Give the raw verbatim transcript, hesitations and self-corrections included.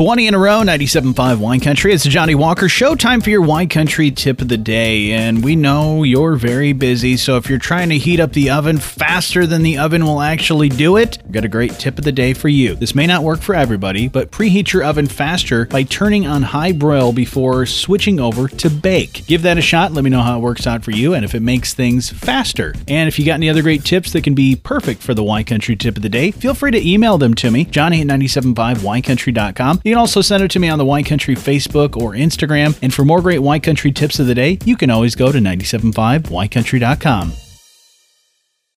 twenty in a row, ninety-seven point five Wine Country. It's the Johnny Walker Show. Time for your Wine Country tip of the day. And we know you're very busy, so if you're trying to heat up the oven faster than the oven will actually do it, we've got a great tip of the day for you. This may not work for everybody, but preheat your oven faster by turning on high broil before switching over to bake. Give that a shot. Let me know how it works out for you and if it makes things faster. And if you got any other great tips that can be perfect for the Wine Country tip of the day, feel free to email them to me, Johnny at ninety-seven point five wine country dot com. You can also send it to me on the Wine Country Facebook or Instagram. And for more great Wine Country tips of the day, you can always go to ninety-seven point five wine country dot com.